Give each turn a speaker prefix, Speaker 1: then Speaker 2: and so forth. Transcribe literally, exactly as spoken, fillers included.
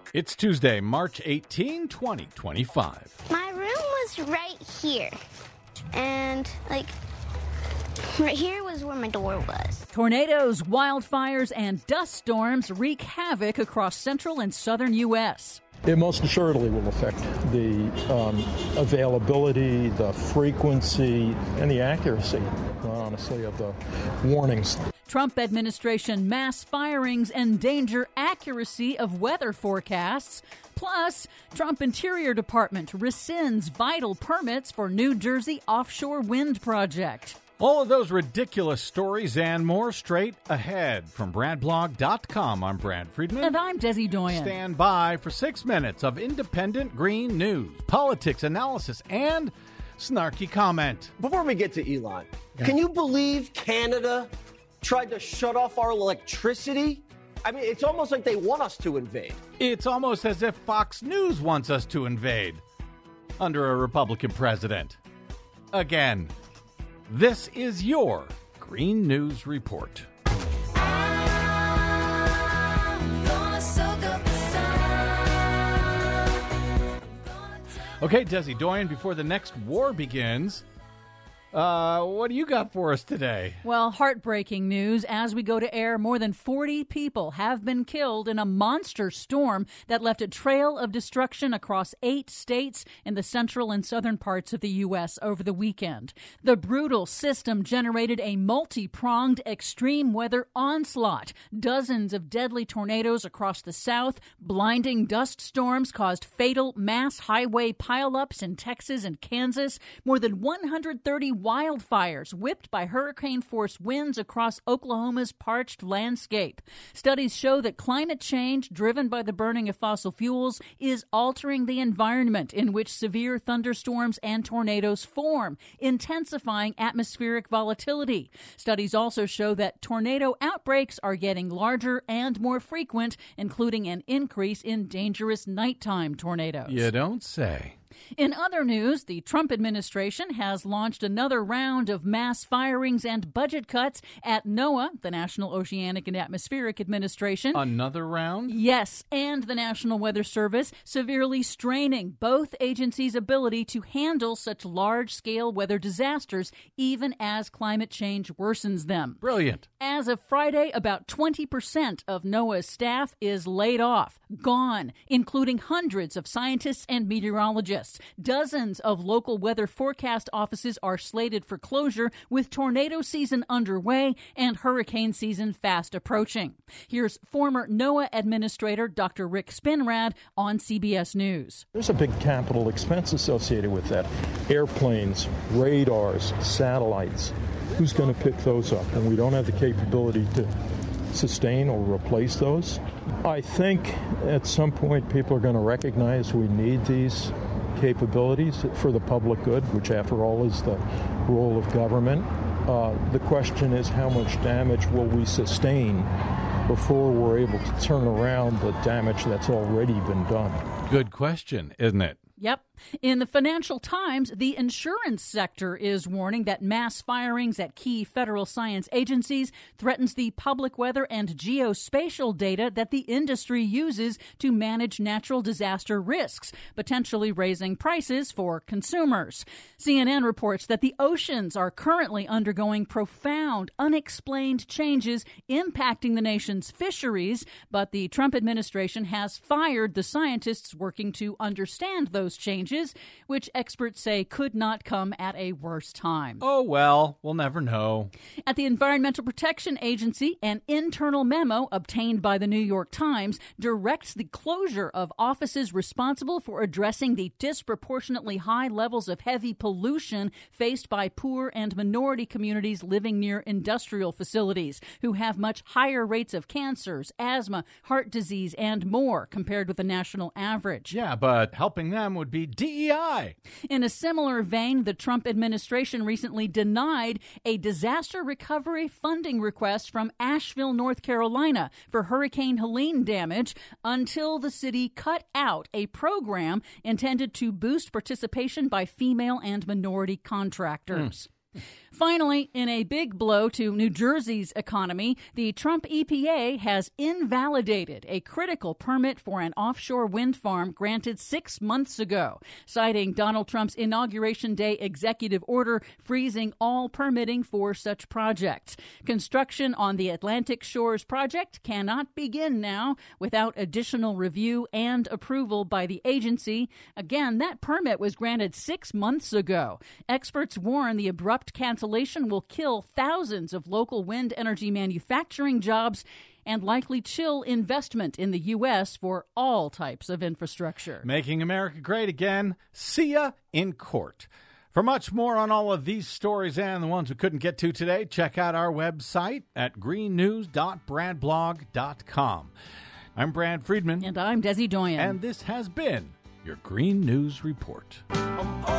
Speaker 1: It's Tuesday, March eighteenth, twenty twenty-five.
Speaker 2: My room was right here. And, like, right here was where my door was.
Speaker 3: Tornadoes, wildfires, and dust storms wreak havoc across central and southern U S
Speaker 4: It most assuredly will affect the um, availability, the frequency, and the accuracy, honestly, of the warnings.
Speaker 3: Trump administration mass firings endanger accuracy of weather forecasts. Plus, Trump Interior Department rescinds vital permits for New Jersey offshore wind project.
Speaker 1: All of those ridiculous stories and more straight ahead. From Brad Blog dot com, I'm Brad Friedman.
Speaker 3: And I'm Desi Doyen.
Speaker 1: Stand by for six minutes of independent green news, politics, analysis, and snarky comment.
Speaker 5: Before we get to Elon, yeah. Can you believe Canada tried to shut off our electricity? I mean, it's almost like they want us to invade.
Speaker 1: It's almost as if Fox News wants us to invade under a Republican president. Again. This is your Green News Report. Okay, Desi Doyen, before the next war begins, uh, what do you got for us today?
Speaker 3: Well, heartbreaking news. As we go to air, more than forty people have been killed in a monster storm that left a trail of destruction across eight states in the central and southern parts of the U S over the weekend. The brutal system generated a multi-pronged extreme weather onslaught. Dozens of deadly tornadoes across the south, blinding dust storms caused fatal mass highway pileups in Texas and Kansas. More than one hundred thirty wildfires whipped by hurricane-force winds across Oklahoma's parched landscape. Studies show that climate change, driven by the burning of fossil fuels, is altering the environment in which severe thunderstorms and tornadoes form, intensifying atmospheric volatility. Studies also show that tornado outbreaks are getting larger and more frequent, including an increase in dangerous nighttime tornadoes.
Speaker 1: You don't say.
Speaker 3: In other news, the Trump administration has launched another round of mass firings and budget cuts at NOAA, the National Oceanic and Atmospheric Administration.
Speaker 1: Another round?
Speaker 3: Yes, and the National Weather Service, severely straining both agencies' ability to handle such large-scale weather disasters, even as climate change worsens them.
Speaker 1: Brilliant.
Speaker 3: As of Friday, about twenty percent of NOAA's staff is laid off, gone, including hundreds of scientists and meteorologists. Dozens of local weather forecast offices are slated for closure, with tornado season underway and hurricane season fast approaching. Here's former NOAA Administrator Doctor Rick Spinrad on C B S News.
Speaker 4: There's a big capital expense associated with that. Airplanes, radars, satellites. Who's going to pick those up? And we don't have the capability to sustain or replace those. I think at some point people are going to recognize we need these capabilities for the public good, which after all is the role of government. Uh, the question is, how much damage will we sustain before we're able to turn around the damage that's already been done?
Speaker 1: Good question, isn't it?
Speaker 3: Yep. In the Financial Times, the insurance sector is warning that mass firings at key federal science agencies threatens the public weather and geospatial data that the industry uses to manage natural disaster risks, potentially raising prices for consumers. C N N reports that the oceans are currently undergoing profound, unexplained changes impacting the nation's fisheries, but the Trump administration has fired the scientists working to understand those changes, which experts say could not come at a worse time.
Speaker 1: Oh, well, we'll never know.
Speaker 3: At the Environmental Protection Agency, an internal memo obtained by the New York Times directs the closure of offices responsible for addressing the disproportionately high levels of heavy pollution faced by poor and minority communities living near industrial facilities, who have much higher rates of cancers, asthma, heart disease, and more compared with the national average.
Speaker 1: Yeah, but helping them would be D E I.
Speaker 3: In a similar vein, the Trump administration recently denied a disaster recovery funding request from Asheville, North Carolina for Hurricane Helene damage until the city cut out a program intended to boost participation by female and minority contractors. Mm. Finally, in a big blow to New Jersey's economy, the Trump E P A has invalidated a critical permit for an offshore wind farm granted six months ago, citing Donald Trump's Inauguration Day executive order freezing all permitting for such projects. Construction on the Atlantic Shores project cannot begin now without additional review and approval by the agency. Again, that permit was granted six months ago. Experts warn the abrupt cancellation will kill thousands of local wind energy manufacturing jobs and likely chill investment in the U S for all types of infrastructure.
Speaker 1: Making America great again. See ya in court. For much more on all of these stories and the ones we couldn't get to today, check out our website at green news dot brad blog dot com. I'm Brad Friedman.
Speaker 3: And I'm Desi Doyen.
Speaker 1: And this has been your Green News Report.
Speaker 5: Um,